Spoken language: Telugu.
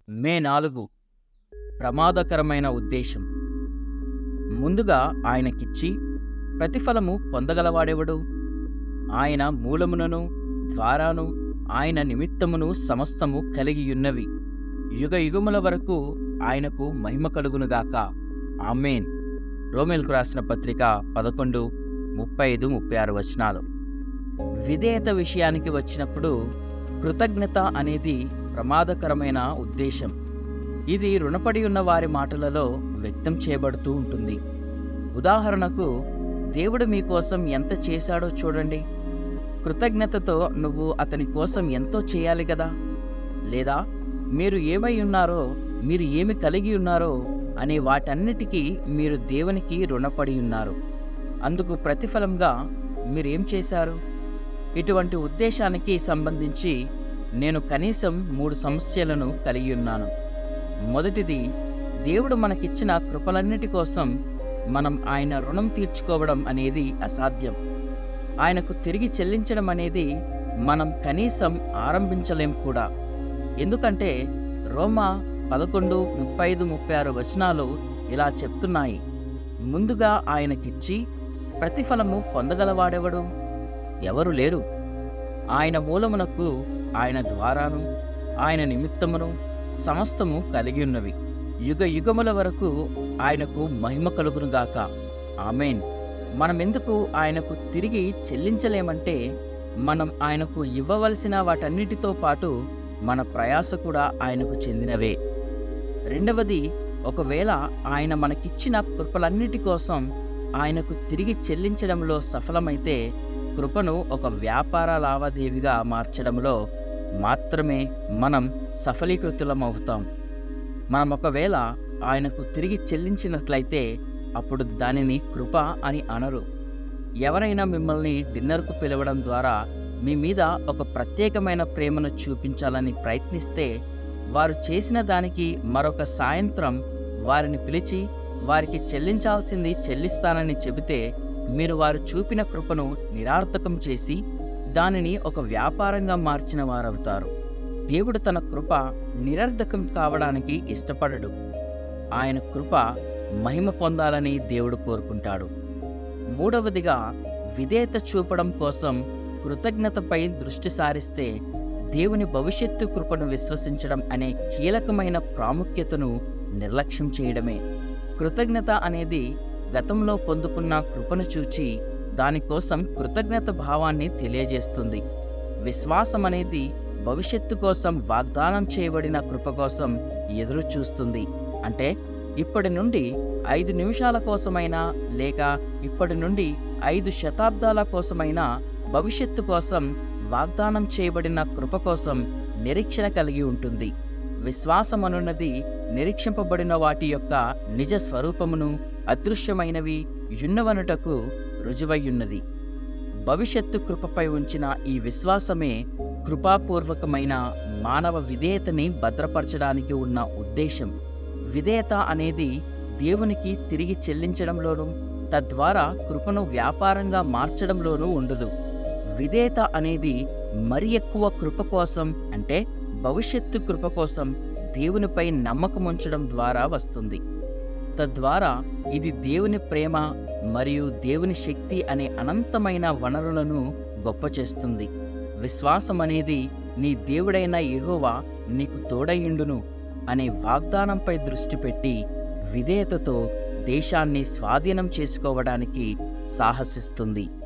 మే 4 ప్రమాదకరమైన ఉద్దేశం. ముందుగా ఆయనకిచ్చి ప్రతిఫలము పొందగలవాడెవడు? ఆయన మూలమునను ద్వారాను ఆయన నిమిత్తమును సమస్తము కలిగియున్నవి. యుగయుగముల వరకు ఆయనకు మహిమ కలుగునుగాక. ఆమేన్. రోమీయులకు రాసిన పత్రిక 11, 35, 36 వచనాలు. విధేయత విషయానికి వచ్చినప్పుడు కృతజ్ఞత అనేది ప్రమాదకరమైన ఉద్దేశం. ఇది రుణపడి ఉన్న వారి మాటలలో వ్యక్తం చేయబడుతూ ఉంటుంది. ఉదాహరణకు, దేవుడు మీకోసం ఎంత చేశాడో చూడండి. కృతజ్ఞతతో నువ్వు అతని కోసం ఎంతో చేయాలి గదా. లేదా మీరు ఏమై ఉన్నారో, మీరు ఏమి కలిగి ఉన్నారో అనే వాటన్నిటికీ మీరు దేవునికి రుణపడి ఉన్నారు. అందుకు ప్రతిఫలంగా మీరేం చేశారు? ఇటువంటి ఉద్దేశానికి సంబంధించి నేను కనీసం 3 సమస్యలను కలిగి ఉన్నాను. మొదటిది, దేవుడు మనకిచ్చిన కృపలన్నిటి కోసం మనం ఆయన రుణం తీర్చుకోవడం అనేది అసాధ్యం. ఆయనకు తిరిగి చెల్లించడం అనేది మనం కనీసం ఆరంభించలేం కూడా. ఎందుకంటే రోమా 11, 35, 36 వచనాలు ఇలా చెప్తున్నాయి. ముందుగా ఆయనకిచ్చి ప్రతిఫలము పొందగలవాడెవడు? ఎవరు లేరు. ఆయన మూలమునకు ఆయన ద్వారాను ఆయన నిమిత్తమును సమస్తము కలిగి ఉన్నవి. యుగ యుగముల వరకు ఆయనకు మహిమ కలుగునుగాక. ఆమేన్. మనమెందుకు ఆయనకు తిరిగి చెల్లించలేమంటే, మనం ఆయనకు ఇవ్వవలసిన వాటన్నిటితో పాటు మన ప్రయాస కూడా ఆయనకు చెందినవే. రెండవది, ఒకవేళ ఆయన మనకిచ్చిన కృపలన్నిటి కోసం ఆయనకు తిరిగి చెల్లించడంలో సఫలమైతే, కృపను ఒక వ్యాపార లావాదేవీగా మార్చడంలో మాత్రమే మనం సఫలీకృతులమవుతాం. మనం ఒకవేళ ఆయనకు తిరిగి చెల్లించినట్లయితే అప్పుడు దానిని కృప అని అనరు. ఎవరైనా మిమ్మల్ని డిన్నర్కు పిలవడం ద్వారా మీ మీద ఒక ప్రత్యేకమైన ప్రేమను చూపించాలని ప్రయత్నిస్తే, వారు చేసిన దానికి మరొక సాయంత్రం వారిని పిలిచి వారికి చెల్లించాల్సింది చెల్లిస్తానని చెబితే, మీరు వారు చూపిన కృపను నిరర్థకం చేసి దానిని ఒక వ్యాపారంగా మార్చిన వారవుతారు. దేవుడు తన కృప నిరర్థకం కావడానికి ఇష్టపడడు. ఆయన కృప మహిమ పొందాలని దేవుడు కోరుకుంటాడు. మూడవదిగా, విధేయత చూపడం కోసం కృతజ్ఞతపై దృష్టి సారిస్తే దేవుని భవిష్యత్తు కృపను విశ్వసించడం అనే కీలకమైన ప్రాముఖ్యతను నిర్లక్ష్యం చేయడమే. కృతజ్ఞత అనేది గతంలో పొందుకున్న కృపను చూచి దానికోసం కృతజ్ఞత భావాన్ని తెలియజేస్తుంది. విశ్వాసం అనేది భవిష్యత్తు కోసం వాగ్దానం చేయబడిన కృప కోసం ఎదురు చూస్తుంది. అంటే ఇప్పటి నుండి 5 నిమిషాల కోసమైనా, లేక ఇప్పటి నుండి 5 శతాబ్దాల కోసమైనా భవిష్యత్తు కోసం వాగ్దానం చేయబడిన కృప కోసం నిరీక్షణ కలిగి ఉంటుంది. విశ్వాసమనున్నది నిరీక్షింపబడిన వాటి యొక్క నిజ స్వరూపమును, అదృశ్యమైనవి యున్నవనుటకు రుజువయ్యున్నది. భవిష్యత్తు కృపపై ఉంచిన ఈ విశ్వాసమే కృపాపూర్వకమైన మానవ విధేయతని భద్రపరచడానికి ఉన్న ఉద్దేశం. విధేయత అనేది దేవునికి తిరిగి చెల్లించడంలోనూ, తద్వారా కృపను వ్యాపారంగా మార్చడంలోనూ ఉండదు. విధేయత అనేది మరి ఎక్కువ కృప కోసం, అంటే భవిష్యత్తు కృప కోసం దేవునిపై నమ్మకం ఉంచడం ద్వారా వస్తుంది. తద్వారా ఇది దేవుని ప్రేమ మరియు దేవుని శక్తి అనే అనంతమైన వనరులను గొప్ప చేస్తుంది. విశ్వాసం అనేది నీ దేవుడైన యెహోవా నీకు తోడయుండును అనే వాగ్దానంపై దృష్టి పెట్టి విధేయతతో దేశాన్ని స్వాధీనం చేసుకోవడానికి సాహసిస్తుంది.